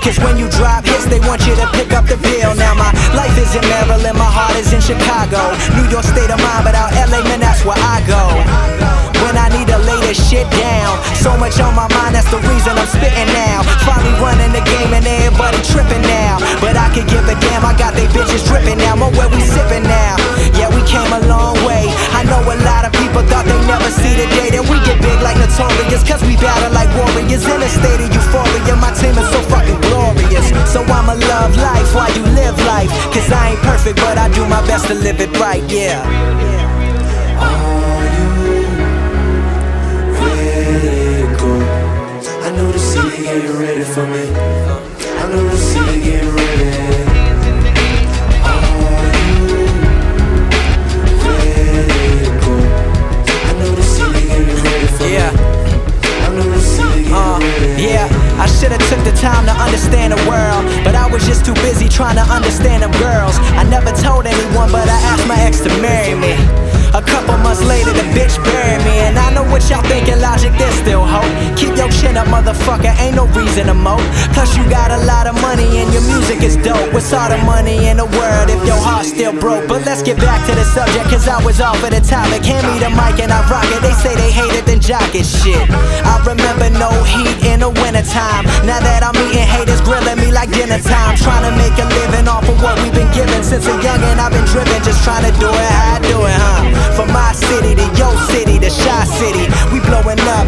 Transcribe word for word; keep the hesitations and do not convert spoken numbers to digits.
Cause when you drop hits, they want you to pick up the bill. Now my life is in Maryland, my heart is in Chicago. New York state of mind, but out L A, man, that's where I go. When I need to lay this shit down, so much on my mind, that's the reason I'm spitting now. Finally running the game and everybody tripping now. But I could give a damn, I got they bitches dripping now. More where we sipping now. Yeah, we came a long way. I know a lot of people thought they never see the day that we get big like Notorious. Cause we battle like warriors in a state of euphoria. My team is so fucking glorious. So I'ma love life while you live life. Cause I ain't perfect, but I do my best to live it right, yeah. Are you ready to go? I know the city getting ready for me. I know the city getting ready. I should've took the time to understand the world, but I was just too busy trying to understand them girls. I never told anyone, but I asked my ex to marry me. A couple months later, the bitch buried me. And I know what y'all thinking, Logic, there's still hope. Keep your chin up, motherfucker, ain't no reason to mope. Plus you got a lot of money and your music is dope. What's all the money in the world if your heart's still broke? But let's get back to the subject, cause I was off of the topic. Hand me the mic and I rock it. They say they hate it, then jock it, shit. I remember no heat in the wintertime. Now that I'm eating, haters grilling me like dinner time. Trying to make a living off of what we've been given. Since a youngin' I've been driven, just trying to do it how I do it, huh? From my city to your city to Shy City, we blowing up